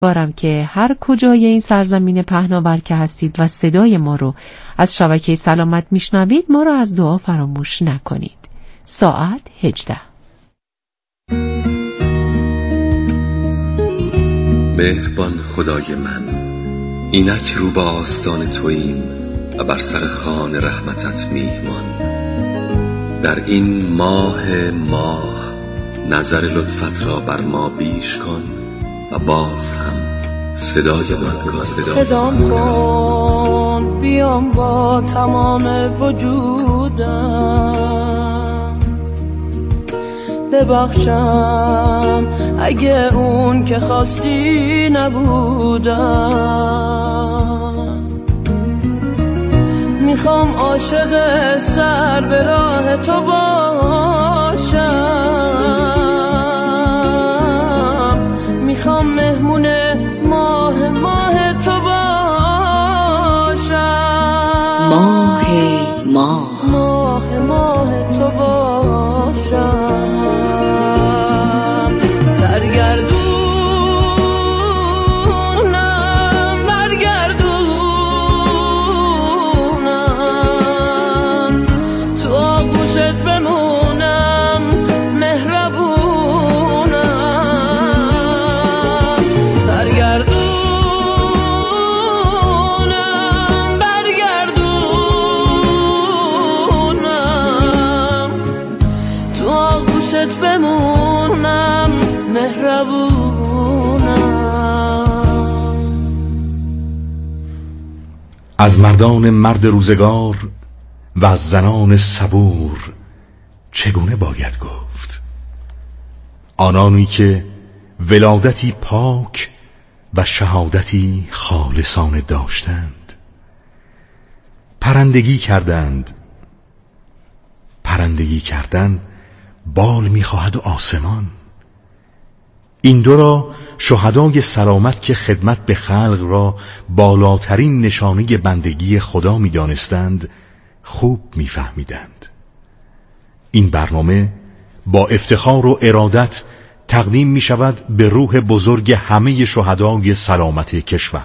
امیدوارم که هر کجای این سرزمین پهناور که هستید و صدای ما رو از شبکه سلامت میشنوید ما رو از دعا فراموش نکنید. ساعت 18. مهربان خدای من، اینک رو به آستان توییم و بر سر خوان رحمتت میهمان. در این ماه نظر لطفت را بر ما بیش کن و باز هم صدام کن، بیام با تمام وجودم، ببخشم اگه اون که خواستی نبودم. میخوام عاشق سر به راه تو باشم، میخوام مهمون ماه تو باشم، ماه تو باشم. سرگردونم برگردونم، تو آغوشت بمونم مهربونم. سرگردونم برگردونم، تو آغوشت بمونم مهربونم. از مردان مرد روزگار و از زنان صبور چگونه باید گفت؟ آنانی که ولادتی پاک و شهادتی خالصانه داشتند، پرندگی کردن بال می‌خواهد و آسمان. این دو را شهدای سلامت که خدمت به خلق را بالاترین نشانه بندگی خدا می‌دانستند خوب می‌فهمیدند. این برنامه با افتخار و ارادت تقدیم می‌شود به روح بزرگ همه شهدای سلامت کشور.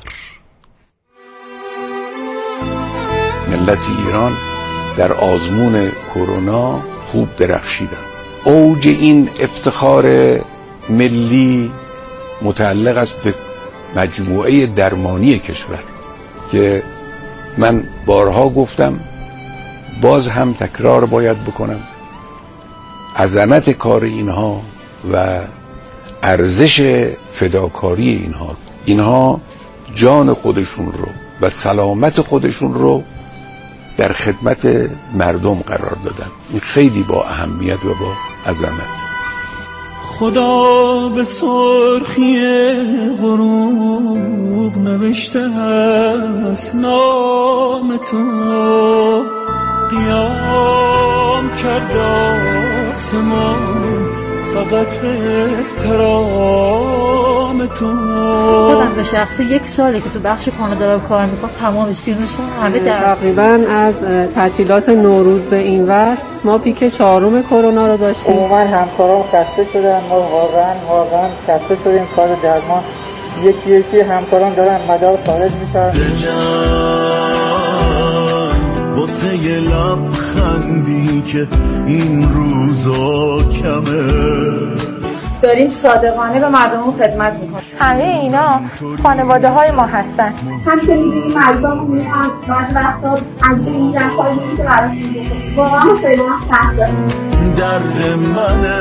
ملت ایران در آزمون کرونا خوب درخشیدن. اوج این افتخار ملی متعلق است به مجموعه درمانی کشور که من بارها گفتم، باز هم تکرار باید بکنم. عظمت کار اینها و ارزش فداکاری اینها جان خودشون رو و سلامت خودشون رو در خدمت مردم قرار دادن. این خیلی با اهمیت و با عظمت. خدا به سرخی غروب نوشته است نام تو، قیام کرد آسمان فقط به احترام تو. خودم به شخصه 1 ساله که تو بخش کانادا رو کار میکنم، تمام استودیوس‌ها همه تقریبا از تعطیلات نوروز به اینور ما پیک 4 کرونا رو داشتیم. عموما همکاران خسته شدن، ما واقعا خسته شدیم. کار درمان یکی همکاران دارن مدار خارج میشن. واسه یه لبخندی که این روزا کمه، داریم صادقانه به مردم خدمت میکنیم. همه اینا خانواده های ما هستن. همچنین می‌بینیم مردم میرن بعد وقتا از این رفتاری که براشون میکنیم واقعا خیلی سخت داره. درد منه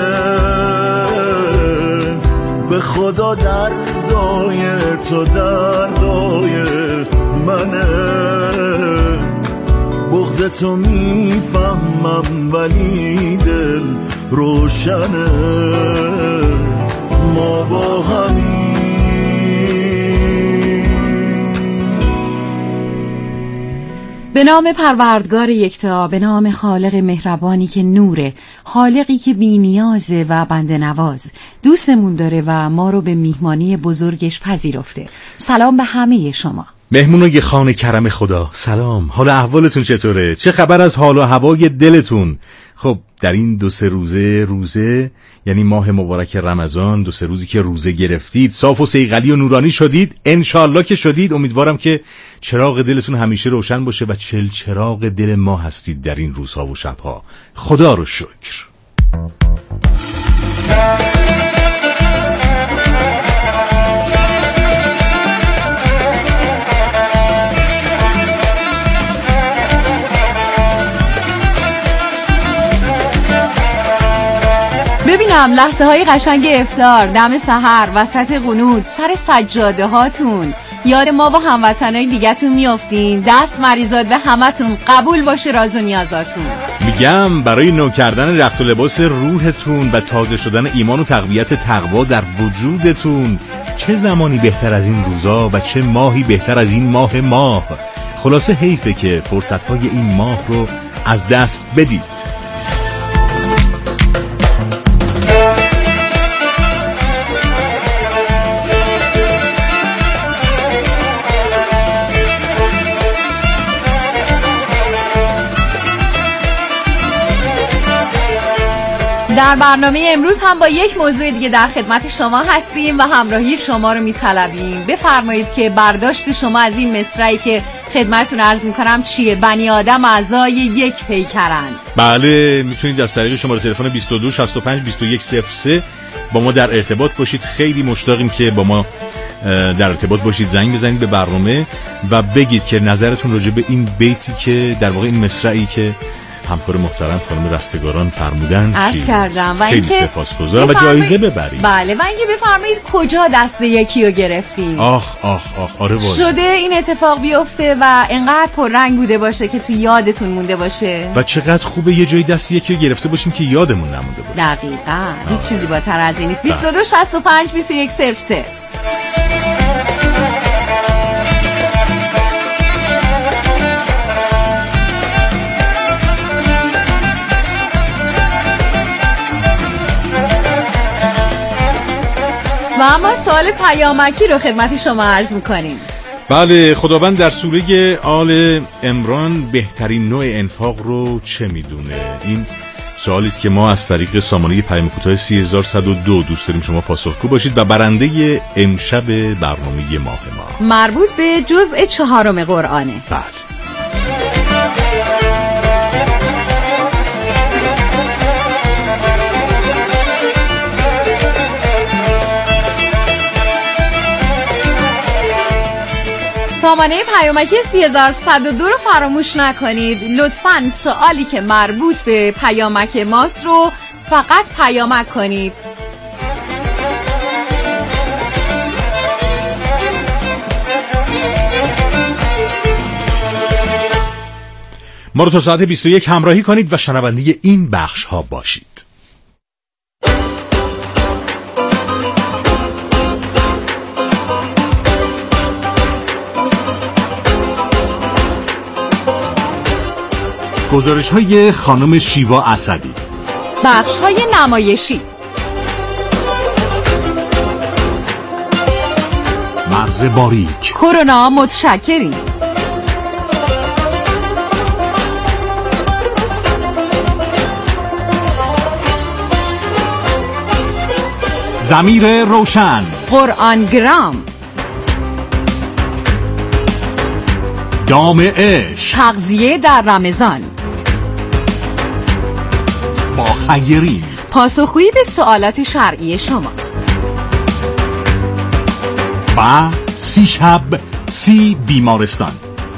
به خدا، دردای تو دردای منه. بغض تو میفهمم ولی دل روشنه، ما با همین. به نام پروردگار یکتا، به نام خالق مهربانی که نوره، خالقی که بی‌نیازه و بنده نواز، دوستمون داره و ما رو به میهمانی بزرگش پذیرفته. سلام به همه شما مهمونای خانه کرم خدا. سلام، حال احوالتون چطوره؟ چه خبر از حال و هوای دلتون؟ خب در این 2-3 روزه یعنی ماه مبارک رمضان، 2-3 روزی که روزه گرفتید، صاف و صیقلی و نورانی شدید، انشالله که شدید. امیدوارم که چراغ دلتون همیشه روشن باشه و چراغ دل ما هستید در این روزها و شبها. خدا رو شکر. ببینم لحظه های قشنگ افطار، دم سحر، وسط قنوت، سر سجاده هاتون یاد ما و هموطنای دیگه‌تون میافتین. دست مریضات به همتون قبول باشه راز و نیازاتون. میگم برای نو کردن رخت و لباس روحتون و تازه شدن ایمان و تقویت تقوا در وجودتون، چه زمانی بهتر از این روزا و چه ماهی بهتر از این ماه. خلاصه حیفه که فرصت‌های این ماه رو از دست بدید. در برنامه امروز هم با یک موضوع دیگه در خدمت شما هستیم و همراهی شما رو میطلبیم. بفرمایید که برداشت شما از این مصرعی که خدمتتون عرض میکنم چیه؟ بنی آدم اعضای یک پیکرند. بله، میتونید از طریق شماره تلفن 22 65 21 03 با ما در ارتباط باشید. خیلی مشتاقیم که با ما در ارتباط باشید، زنگ بزنید به برنامه و بگید که نظرتون راجع به این بیتی که در واقع این مصرعی که همکار محترم خانم رستگاران فرمودن عرض کردم و خیلی سپاسگزارم و جایزه ببرید. بله، و اینکه بفرمایید کجا دست یکی رو گرفتیم. آخ آره والا شده این اتفاق بیفته و انقدر پررنگ بوده باشه که تو یادتون مونده باشه و چقدر خوبه یه جایی دست یکی رو گرفته باشیم که یادمون نمونده باشه. دقیقاً هیچ چیزی بالاتر از این نیست. 22 65 21 03. و اما سوال پیامکی رو خدمت شما عرض میکنیم. بله، خداوند در سوره آل عمران بهترین نوع انفاق رو چه میدونه؟ این سوالی است که ما از طریق سامانه پیام کوتاه 3102 دوست داریم شما پاسخگو باشید و برنده امشب برنامه ماه ما مربوط به جزء 4 قرآنه. بله. سامانه پیامکی 3102 رو فراموش نکنید. لطفاً سوالی که مربوط به پیامک ماست رو فقط پیامک کنید. ما رو تا ساعت 21 همراهی کنید و شنونده این بخش ها باشید. گزارش های خانم شیوا اسدی، بخش های نمایشی، مغز باریک، کرونا متشکریم، ضمیر روشن، قرآن گرام، دام عشق، تغذیه در رمضان، با خیرین، پاسخگویی به سوالات شرعی شما و 30 شب 30 بیمارستان.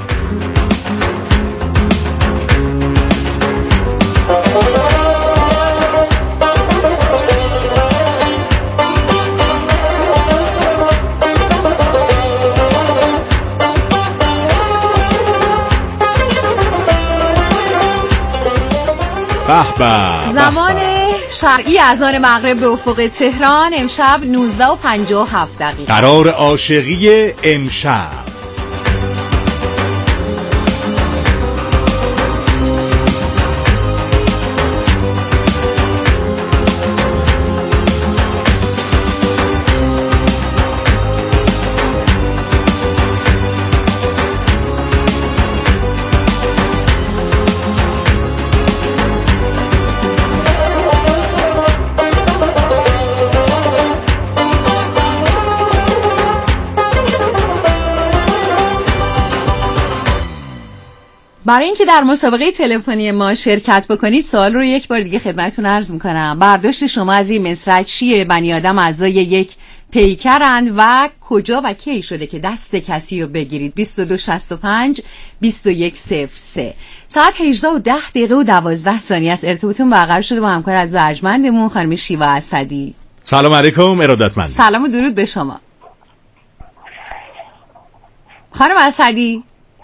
زمان شرعی اذان مغرب به افق تهران امشب 19:57. قرار عاشقی امشب. برای اینکه در مسابقه تلفنی ما شرکت بکنید سوال رو یک بار دیگه خدمتتون عرض میکنم. برداشت شما از این مصرع چیه؟ بنی آدم اعضای یک پیکرند و کجا و کی شده که دست کسی رو بگیرید؟ 2265 2103. ساعت 18:10 است. ارتباطتون برقرار شده با همکار از ارجمندمون خانم شیوا اسدی. سلام علیکم ارادتمند. سلام و درود به شما خانم اسدی.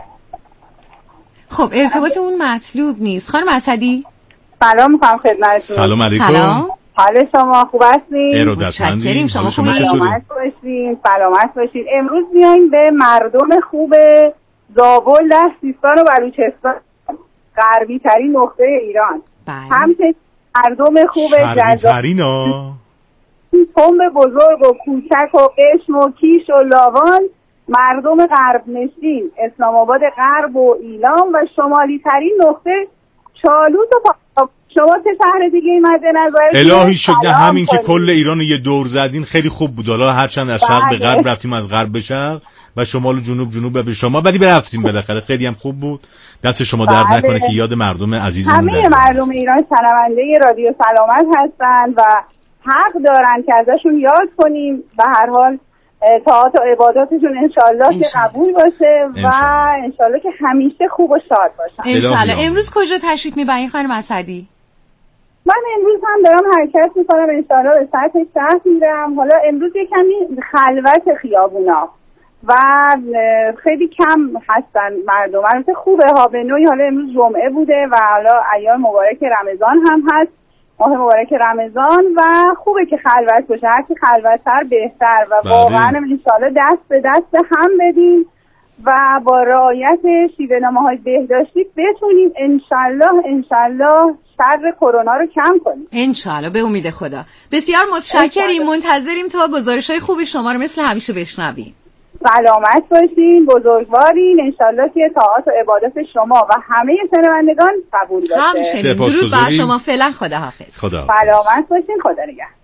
خب ارتباط اون مطلوب نیست. خانم اسدی سلام میکنم خدمتتون. سلام علیکم. سلام. حال شما خوب هستین؟ ارادتمندیم. شما خوبین؟ سلامت باشین. امروز میایم به مردم خوب زابل در سیستان و بلوچستان، غربی ترین نقطه ایران. همچنین مردم خوب جذاب‌ترینا، پمب بزرگ و کوچک و قشم و کیش و لاوان، مردم غرب نشین، اسلام آباد غرب و ایلام و شمالی ترین نقطه چالوس و شما چه شهر دیگه ای مد نظرتونه؟ الهی شکر همین که کل ایران یه دور زدین خیلی خوب بود. حالا هرچند از شرق به غرب رفتیم، از غرب به شرق و شمال و جنوب به شما، ولی برفتیم بالاخره. خیلی هم خوب بود. دست شما درد نکنه که یاد مردم عزیزمون همه مردم ایران شنونده رادیو سلامت هستن و حق دارن که ازشون یاد کنیم. به هر حال طاعات و عباداتشون انشالله که قبول باشه و انشالله که همیشه خوب و شاد باشن انشالله. امروز کجا تشریف میبرین خانم اسدی؟ من امروز هم دارم حرکت میکنم، انشالله به سطح شهر میرم. حالا امروز یه کمی خلوت خیابونا و خیلی کم هستن مردم. البته خوبه ها به نوعی. حالا امروز جمعه بوده و حالا ایام مبارک رمضان هم هست، ماه مبارک رمضان، و خوبه که خلوت باشه. هرچی خلوت‌تر بهتر و واقعا انشالله دست به دست هم بدیم و با رعایت شیوه‌نامه‌های بهداشتی بتونیم انشالله شر کرونا رو کم کنیم. انشالله به امید خدا. بسیار متشکریم. منتظریم تا گزارش‌های خوب شما رو مثل همیشه بشنویم. سلامت باشین، بزرگوارین. انشالله که طاعات و عبادات شما و همه شنوندگان قبول باشه. همچنین. درود بر شما. فعلا خداحافظ. سلامت باشین. خدا نگهدار.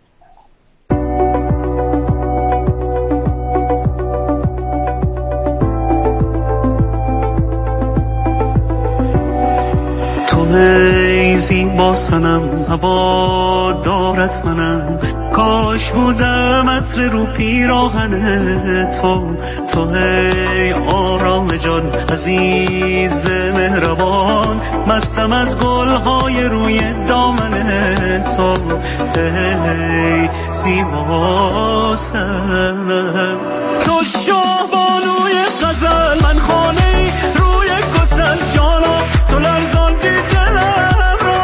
ای زیبا صنم هوا دارت منم، کاش بودم عطر رو پیراهن تو ای آرام جان عزیز مهربان، مستم از گلهای روی دامن تو ای زیبا صنم. تو شاهبانوی غزل، من خانه روی گسل جانا، تو لرزان دلم را،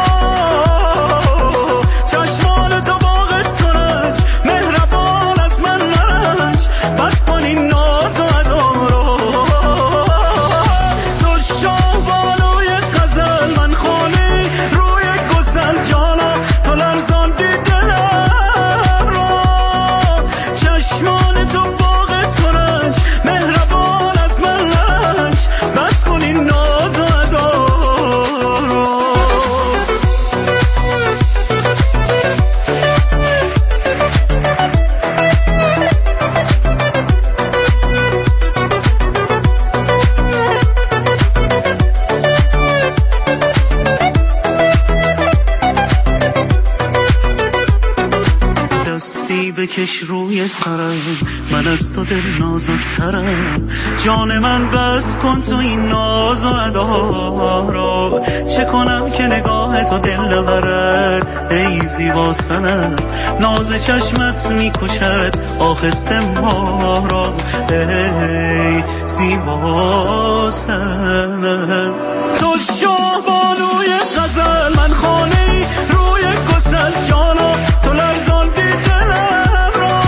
چشمان تو باغ ترنج، مهربان از من نرنج، بس کن این ناز و ادا را. تو شاهبانوی غزل، من خانه روی گسل جانا، تو لرزان دلم را، چشمان تو باغ ترنج، مهربان از من نرنج، بس کن این ناز و ادا. بکش روی سرم، من از تو دل نازکترم، جان من بس کن تو این ناز و ادا را. چه کنم که نگاه تو دل نبرد ای زیبا صنم، ناز چشمت میکشد آخسته ما را ای زیبا صنم. تو شاهبانوی غزل، من خانه روی گسل جانا، تو لرزان دلم را،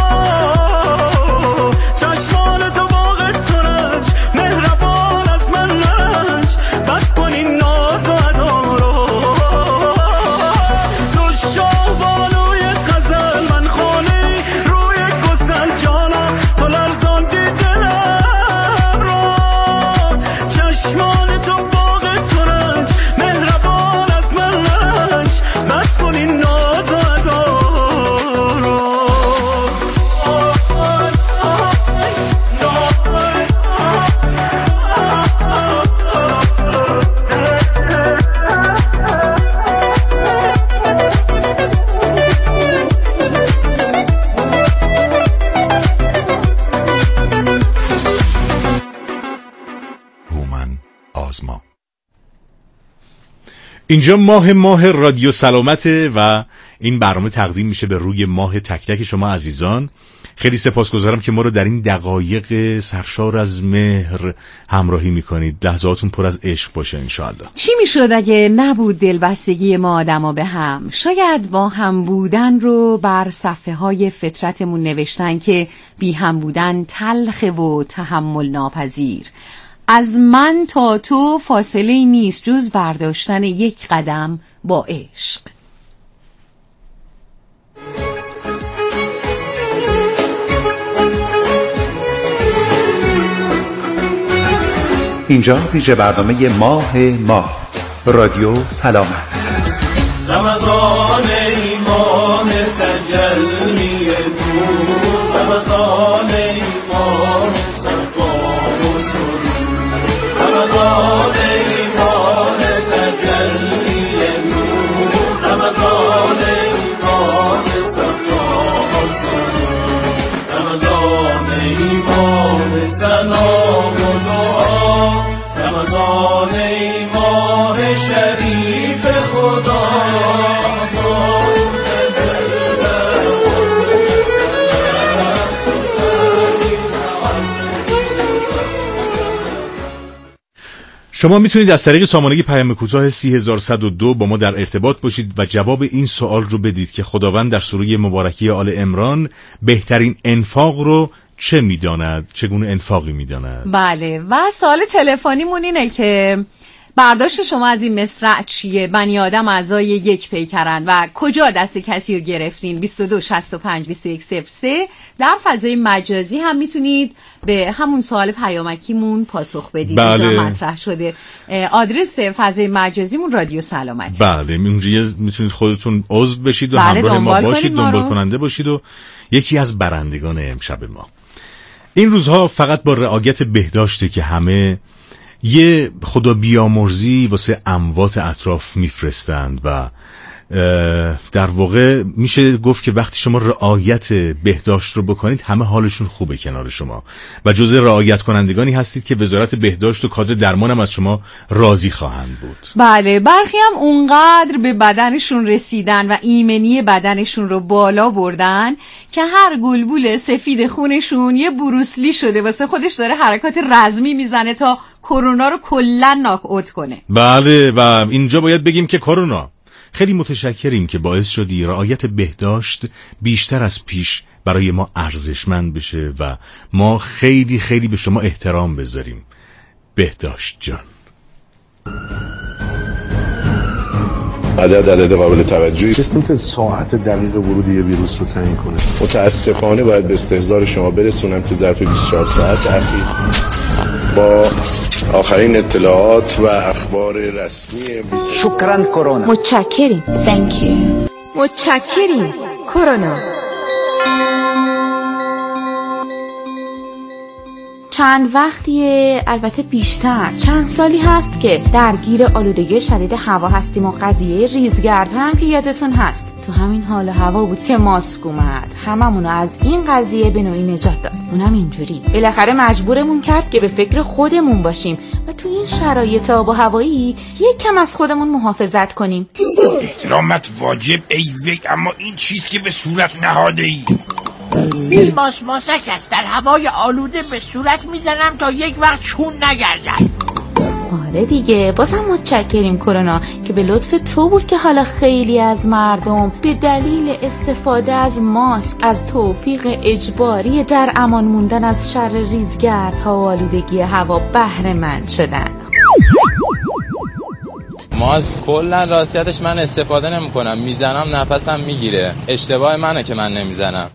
چشمان تو باغ ترنج، مهربان از من نرنج، بس کن این ناز و ادا را. تو شاهبانوی غزل، من خانه روی گسل جانا، تو لرزان دلم را، چشمان تو باغ ترنج، از ما. اینجا ماه رادیو سلامته و این برنامه تقدیم میشه به روی ماه تک تک شما عزیزان. خیلی سپاسگزارم که ما رو در این دقایق سرشار از مهر همراهی میکنید. لحظاتون پر از عشق باشه انشاءالله. چی میشد اگه نبود دلبستگی ما آدما به هم؟ شاید با هم بودن رو بر صفحه های فطرتمون نوشتن که بی هم بودن تلخ و تحمل ناپذیر. از من تا تو فاصله نیست جز برداشتن یک قدم با عشق. اینجا ویژه برنامه ماه رادیو سلامت. رمضان ای ماه تجلی نور، رمضان ای ماه صفا و سرور، رمضان ای ماه تجلی نور، رمضان ای ماه صفا و سرور، رمضان ای ماه سلام و دعا، رمضان ای ماه شریف خدا. شما میتونید از طریق سامانه پیام کوتاه 3102 با ما در ارتباط باشید و جواب این سوال رو بدید که خداوند در سوره مبارکه آل عمران بهترین انفاق رو چه میداند؟ چگونه انفاقی میداند؟ بله، و سوال تلفنیمون اینه که برداشت شما از این مصرع چیه؟ بنی آدم اعضای یک پیکرن و کجا دست کسی رو گرفتین؟ 22652103. در فضای مجازی هم میتونید به همون سوال پیامکیمون پاسخ بدید. بله. اینجا مطرح شده. آدرس فضای مجازیمون رادیو سلامت. بله، اونجا میتونید خودتون عضو بشید و بله، همراه ما باشید، دنبال کننده باشید و یکی از برندگان امشب ما. این روزها فقط با رعایت بهداشته که همه یه خدا بیامرزی واسه اموات اطراف میفرستند و در واقع میشه گفت که وقتی شما رعایت بهداشت رو بکنید همه حالشون خوبه کنار شما و جزء رعایت کنندگانی هستید که وزارت بهداشت و کادر درمان هم از شما راضی خواهند بود. بله، برخی هم اونقدر به بدنشون رسیدن و ایمنی بدنشون رو بالا بردن که هر گلبول سفید خونشون یه بروسلی شده واسه خودش داره حرکات رزمی میزنه تا کرونا رو کلن ناک اوت کنه. بله، و اینجا باید بگیم که کرونا خیلی متشکریم که باعث شدی رعایت بهداشت بیشتر از پیش برای ما ارزشمند بشه و ما خیلی خیلی به شما احترام بذاریم. بهداشت جان. عدد قابل توجهی سیستم که ساعت دقیق ورود یه ویروس رو تعیین کنه. متاسفانه باید به استحضار شما برسونم که ظرف 24 ساعت اخیر با آخرین اطلاعات و اخبار رسمی شکران کرونا. متشکریم. Thank you. متشکریم کرونا. چند وقتیه، البته بیشتر، چند سالی هست که درگیر آلودگی شدید هوا هستیم و قضیه ریزگرد هم که یادتون هست. تو همین حال هوا بود که ماسک اومد هممونو از این قضیه به نوعی نجات داد. اونم اینجوری بالاخره مجبورمون کرد که به فکر خودمون باشیم و تو این شرایط آب و هوایی یک کم از خودمون محافظت کنیم. احترامت واجب ای وی، اما این چیز که به صورت نهاده ای. این ماسک است در هوای آلوده به صورت میزنم تا یک وقت چون نگردد. آره دیگه، بازم متشکریم کرونا که به لطف تو بود که حالا خیلی از مردم به دلیل استفاده از ماسک از توفیق اجباری در امان موندن از شر ریزگردها و آلودگی هوا بهره مند شدن. ماسک کلا راستیتش من استفاده نمی کنم، میزنم نفسم میگیره. اشتباه منه که من نمیزنم.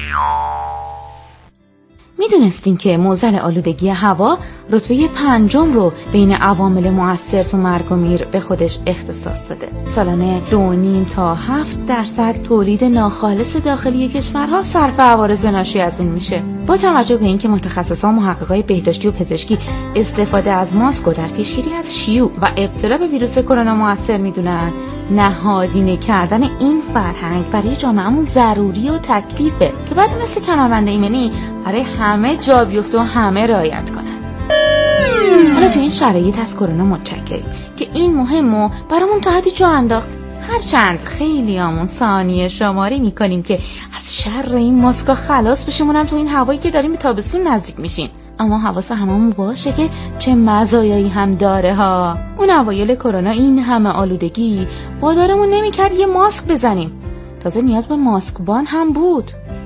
میدونستین که معضل آلودگی هوا رتبه 5 رو بین عوامل مؤثر تو مرگ و میر به خودش اختصاص داده. سالانه 2.5 تا 7% تولید ناخالص داخلی کشورها صرف عوارض ناشی از اون میشه. با توجه به اینکه متخصصان و محققای بهداشتی و پزشکی استفاده از ماسک رو در پیشگیری از شیوع و ابتلا به ویروس کرونا مؤثر میدونن، نهادینه کردن این فرهنگ برای جامعهمون ضروری و تکلیفه که بعد مثل کمربند ایمنی برای همه جا بیفته و همه رعایت کنن. حالا تو این شرایط از کرونا متشکریم که این مهمو برامون تا حدی جا انداخت. هرچند خیلی همون ثانیه شماری میکنیم که از شر این ماسکا خلاص بشیم، اونم تو این هوایی که داریم به تابستون نزدیک میشیم. اما حواس هممون باشه که چه مزایایی هم داره ها. اون اوایل کرونا این همه آلودگی وادارمون نمیکرد یه ماسک بزنیم. تازه نیاز به ماسکبان هم بود.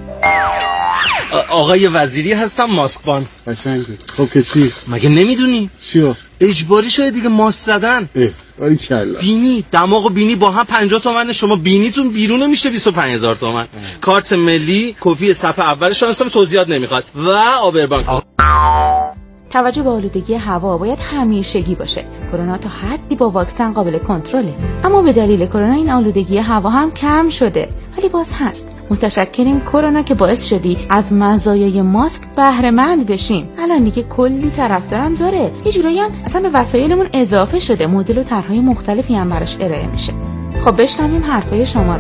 آقای وزیری هستم، ماسکبان. قشنگه. خب که چی؟ مگه نمیدونی؟ چیو؟ اجباری شده دیگه ماسک زدن. آری کلا. بینی، دماغ و بینی با هم 50 تومن، شما بینیتون بیرون نمیشه 25000 تومن. کارت ملی، کپی صفحه اولش اصلا توضیحات نمیخواد و آبربانک. توجه به آلودگی هوا باید همیشگی باشه. کرونا تا حدی با واکسن قابل کنترله، اما به دلیل کرونا این آلودگی هوا هم کم شده، ولی باز هست. متشکریم کرونا که باعث شدی از مزایای ماسک بهره مند بشیم. الان دیگه کلی طرفدارم داره، یه جورایی هم اصلا به وسایلمون اضافه شده، مدل و طرحهای مختلفی هم براش ارائه میشه. خب بشنویم حرفای شما رو.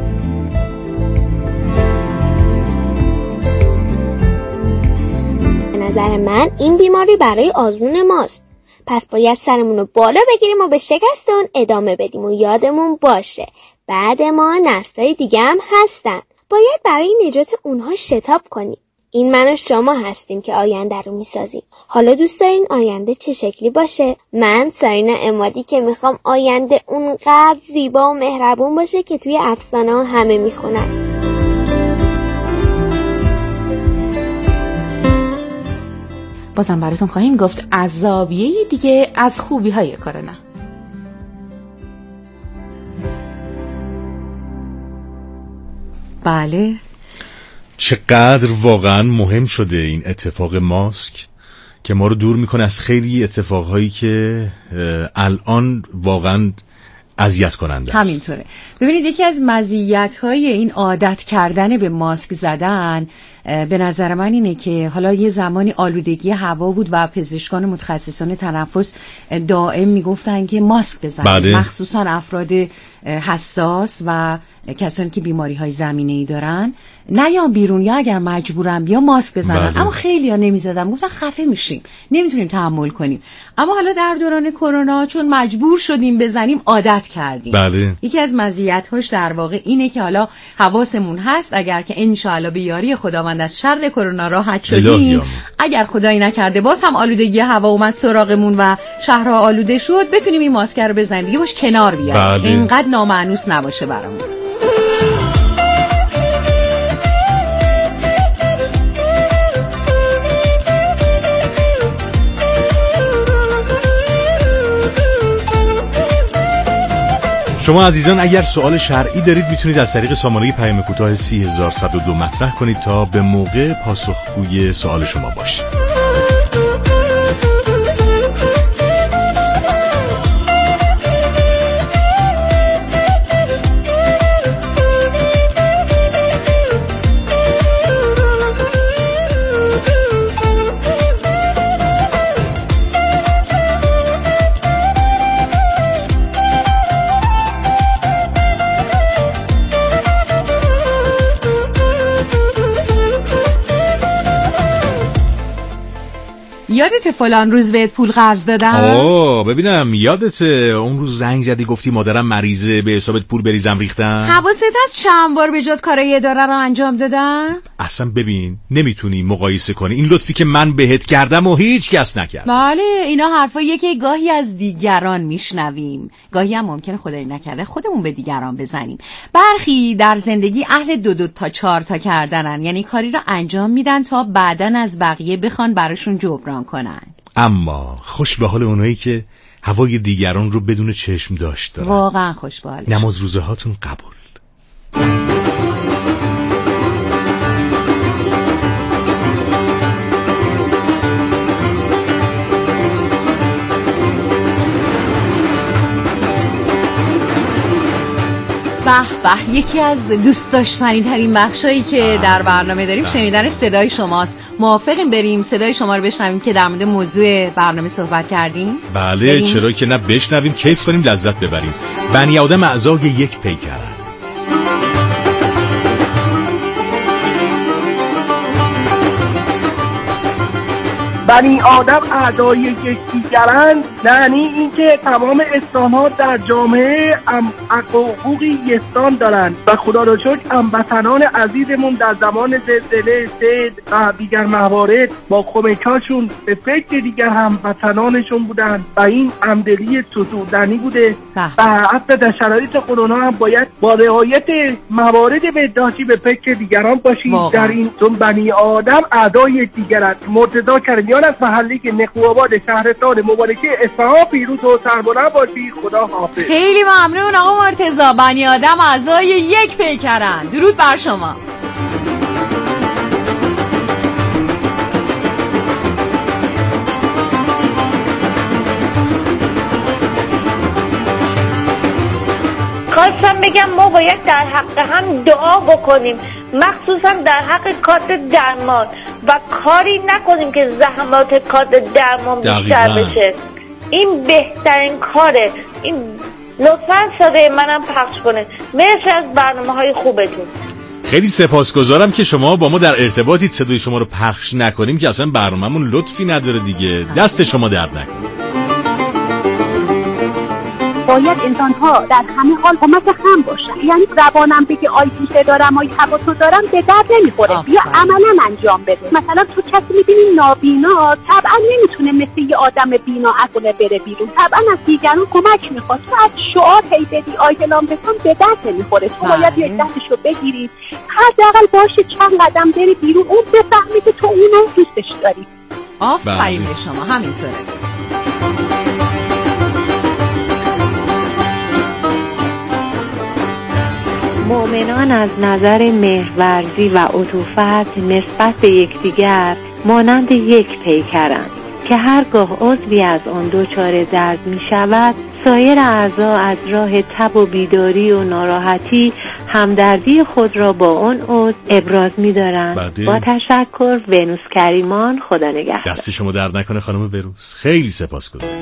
نظر من این بیماری برای آزمون ماست، پس باید سرمون رو بالا بگیریم و به شکست اون ادامه بدیم و یادمون باشه بعد ما نسل‌های دیگه هم هستن، باید برای نجات اونها شتاب کنیم. این من و شما هستیم که آینده رو میسازیم. حالا دوست دارین آینده چه شکلی باشه؟ من سارینا امادی که میخوام آینده اونقدر زیبا و مهربون باشه که توی افسانه ها همه میخونن. بازم براتون خواهیم گفت از زاویه دیگه از خوبی‌های کرونا. بله، چقدر واقعا مهم شده این اتفاق ماسک که ما رو دور میکنه از خیلی اتفاقهایی که الان واقعا اذیت کننده است. همینطوره. ببینید یکی از مزیت‌های این عادت کردن به ماسک زدن به نظر من اینه که حالا یه زمانی آلودگی هوا بود و پزشکان متخصصان تنفس دائم میگفتن که ماسک بزنید، مخصوصا افراد حساس و کسانی که بیماری‌های زمینه‌ای دارن نیان بیرون یا اگر مجبورن بیا ماسک بزنن. اما خیلی‌ها نمی‌زدن، گفتن خفه میشیم، نمیتونیم تحمل کنیم. اما حالا در دوران کرونا چون مجبور شدیم بزنیم عادت کردیم. یکی از مزیت‌هاش در واقع اینه که حالا حواسمون هست اگر که انشاءالله به یاری خداوند از شر کرونا راحت شدیم، اگر خدایی نکرده باز هم آلودگی هوا اومد سراغمون و شهرها آلوده شد، بتونیم این ماسک رو بزنیم دیگه، باش کنار بیاریم، اینقدر نامانوس نباشه برامون. شما عزیزان اگر سوال شرعی دارید میتونید از طریق سامانه پیام کوتاه 30102 مطرح کنید تا به موقع پاسخگوی سوال شما باشید. یادت فلان روز بهت پول قرض دادم؟ ببینم یادت اون روز زنگ زدی گفتی مادرم مریضه به حسابت پول بریزم ریختم؟ حواست هست چند بار به جات کارای اداره رو انجام دادم؟ اصلا ببین نمیتونی مقایسه کنی این لطفی که من بهت کردم و هیچ کس نکرد. بله اینا حرفاییه که گاهی از دیگران میشنویم، گاهی هم ممکنه خدایی نکرده خودمون به دیگران بزنیم. برخی در زندگی اهل 2 تا 4 تا کردنن، یعنی کاری رو انجام میدن تا بعدن از بقیه بخوان براشون جبران کنن. اما خوش به حال اونایی که هوای دیگران رو بدون چشم داشت دارن. واقعا خوش به حالش. نماز روزه هاتون قبول. به یکی از دوست داشتنی ترین بخشایی که در برنامه داریم شنیدن صدای شماست. موافقیم بریم صدای شما رو بشنویم که در مورد موضوع برنامه صحبت کردیم؟ بله بریم؟ چرا که نه، بشنویم، کیف کنیم، لذت ببریم. بنی آدم اعضای یک پیکرن. بنی آدم اعضای یکدیگرند، یعنی اینکه تمام انسان‌ها در جامعه حقوقی یکسان دارند و خدا را شکر هموطنان عزیزمون در زمان زلزله، سیل و دیگر موارد با کمک‌هاشون به فکر دیگر هموطنانشون بودند و این همدلی ستودنی بوده و حتی در شرایط کرونا هم باید با رعایت موارد بهداشتی به فکر دیگران باشید. در این چون بنی آدم اعضای دیگرند. مرتضی کریمیان از محله نخواباد شهرستان مبارکه اصفهان پیروز و سربلند باشید. خدا حافظ. خیلی ممنون آقا مرتضی. بنی آدم اعضای یک پیکرن. درود بر شما. خواستم بگم ما باید در حق هم دعا بکنیم، مخصوصا در حق کارت درمان و کاری نکنیم که زحمات کارت درمان بیشتر بشه. این بهترین کاره. این لطفاً صدای منم پخش کنه. مرسی از برنامه‌های خوبتون. خیلی سپاسگزارم که شما با ما در ارتباطید. صدای شما رو پخش نکنیم که اصلا برنامه‌مون لطفی نداره دیگه. دست شما درد نکنه. باید انسان‌ها در همه حال کمک هم باشن. یعنی زبانم بگه آی دوست دارم آی حواسو دارم به درد نمیخوره. یا عملا انجام بده. مثلا تو کسی می‌بینی نابینا طبعا نمیتونه مثل یه آدم بینا عقله بره بیرون. طبعا از دیگران کمک میخواد. تو از شعار هی بدی آی دلم بکن به درد نمیخوره. تو باید یه دستشو بگیری. حداقل باشه چند قدم بری بیرون اون بفهمی که تو اونو دوستش داری. آفرین به شما. همینطوره. مؤمنان از نظر مهرورزی و عطوفت نسبت به یکدیگر مانند یک پیکرند که هرگاه عضوی از آن دچار درد می شود سایر اعضا از راه تب و بیداری و ناراحتی همدردی خود را با آن عضو ابراز می دارند. با تشکر. ونوس کریمان. خدا نگهدار. دست شما درد نکنه خانم ونوس. خیلی سپاسگزارم.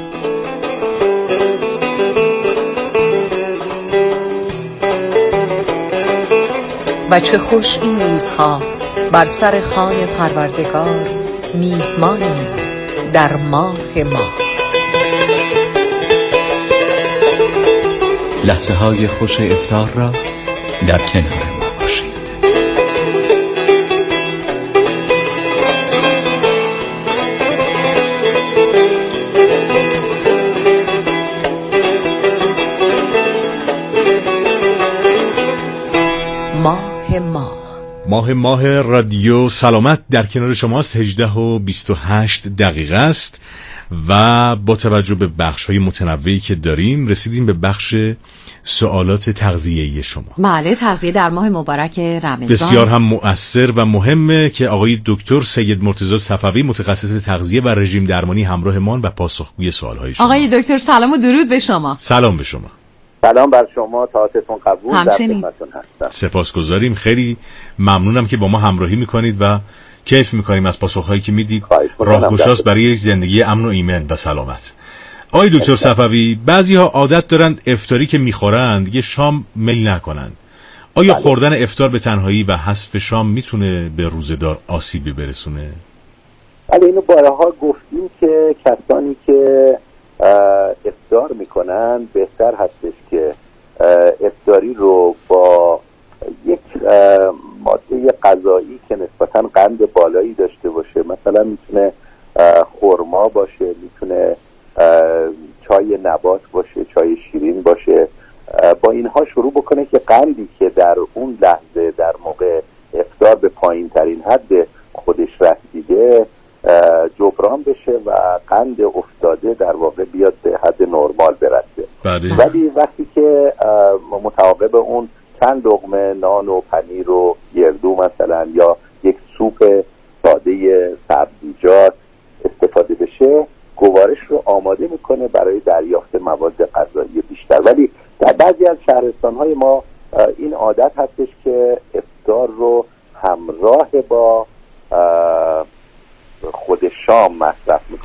و چه خوش این روزها بر سر خوان پروردگار میهمانی در ماه ما. لحظه های خوش افطار را در کنار ما باشید. ماه رادیو سلامت در کنار شماست. 18:28 است و با توجه به بخش‌های متنوعی که داریم رسیدیم به بخش سوالات تغذیه‌ای شما. بله، تغذیه در ماه مبارک رمضان بسیار هم مؤثر و مهمه که آقای دکتر سید مرتضی صفوی متخصص تغذیه و رژیم درمانی همراه ما و پاسخگوی سوال‌های شما. آقای دکتر سلام و درود به شما. سلام به شما. سلام بر شما. تاعتتون قبول. در خدمتتون هستم. سپاسگزاریم. خیلی ممنونم که با ما همراهی میکنید و کیف میکنیم از پاسخهایی که میدید. راهگشاست برای زندگی امن و ایمن و سلامت. آقای دکتر صفوی، بعضی‌ها عادت دارند افطاری که میخورند یه شام میل نکنند. آیا خوردن افطار به تنهایی و حذف شام میتونه به روزه‌دار آسیبی برسونه؟ بله، اینو بارها گفتیم که کسانی که افطار میکنن بهتر هستش که افطاری رو با یک ماده غذایی که نسبتاً قند بالایی داشته باشه، مثلا میتونه خرما باشه، میتونه چای نبات باشه، چای شیرین باشه، با اینها شروع بکنه که قندی که در اون لحظه در موقع افطار به پایین ترین حد خودش رسیده جبران بشه و قند افتاده در واقع بیاد به حد نرمال برسه. ولی وقتی که متعاقب اون چند لقمه نان و پنیر و گردو مثلا یا یک سوپ ساده سبزیجات استفاده بشه، گوارش رو آماده میکنه برای دریافت مواد غذایی بیشتر. ولی در بعضی از شهرستان‌های ما این عادت هستش که افطار رو همراه با خود شام مصرف میکنه.